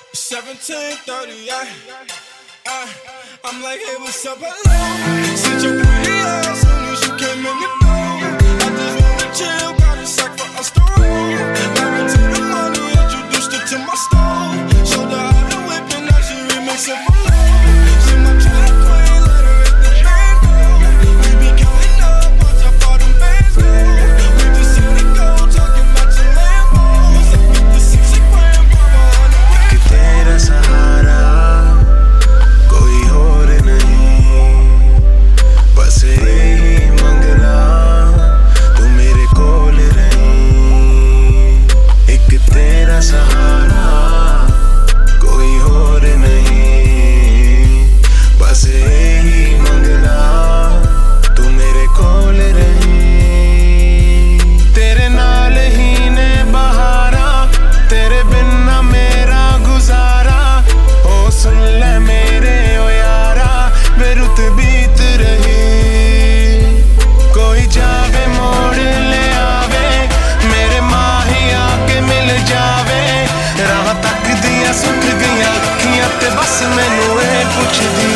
17:30, I'm like, hey, what's up, hello? Since your pretty ass, soon as you came in the door, I just wanna chill, got a sack for us to roll. Married to the money, introduced her to my stove. Showed her how to whip and now she remixing for love. She my track queen, let her hit the tango. We be counting up, watch how far them bands go. We just hit the go, talking about your Lambos. 56 grand, mama, 100 grand. तेरा सहारा कोई और नहीं, बस यही मंगला तू मेरे कोल रही। एक तेरा सहारा कोई और नहीं, बस यही मंगला तू मेरे कोल रही। तेरे नाल ही ने बहारा, तेरे बिना मेरा गुजारा। ओ सुन ले मेरे ओ यारा, बेरुत बीत रही। कोई जावे मोड़ ले आवे, मेरे माही आके मिल जावे। राह तक दिया सुख गया अखियां ते बस मैनू ए पुछदी,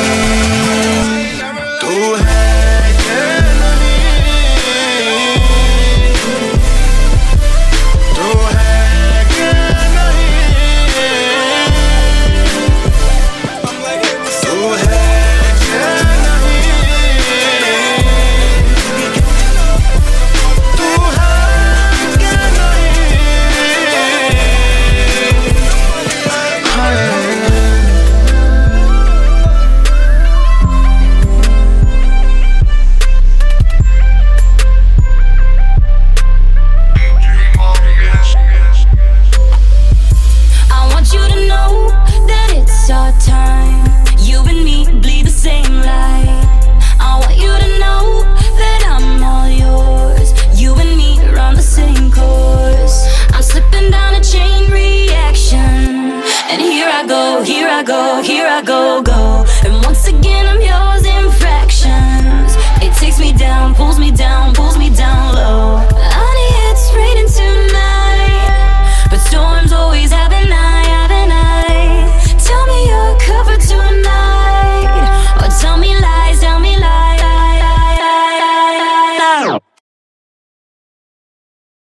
तू है कि नहीं, तू है कि नहीं, I'm like, hey, what's up? तू है कि नहीं, तू है कि नहीं। हाय I want you to know that it's our time. You and me bleed the same light. I want you to know that I'm all yours. You and me are on the same course. I'm slipping down a chain reaction, and here I go, here I go, here I go, go.